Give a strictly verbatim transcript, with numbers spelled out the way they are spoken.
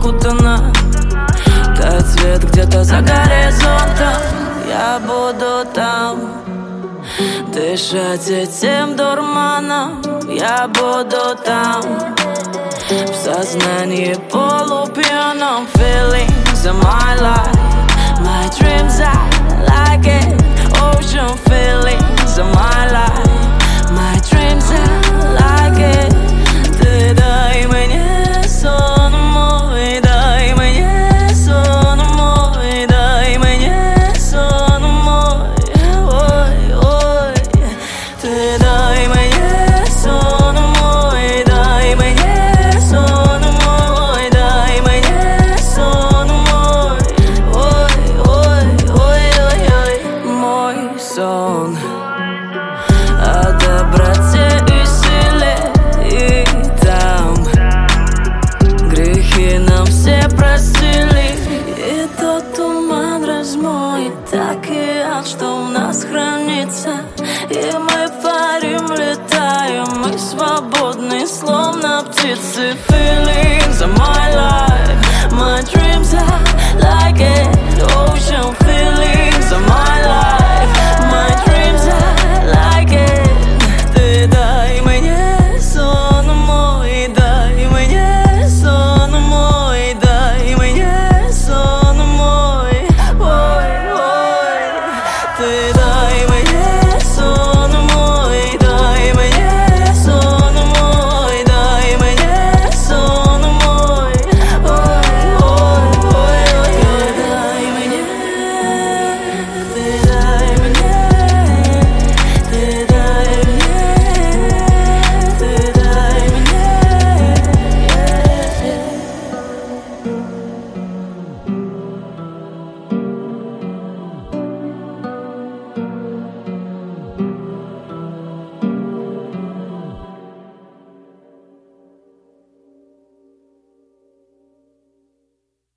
окутана, тает свет где-то за горизонтом. Я буду там, дышать этим дурманом. Я буду там, в сознании полупьяном. Feelings of my life, my dreams I like it. Ocean feelings of my life, my dreams I like it. Ты дай мне сон мой, дай мне сон мой, дай мне сон мой. Ой, ой, ты дай мне сон мой, дай мне сон мой, дай мне сон мой. Ой, ой, ой, ой, ой. Мой сон о доброте и силе, и там грехи нам все простили. И тот туман размоет океан, что в нас хранится. И мы парим, летаем, мы свободны, словно птицы. Feelings of my life.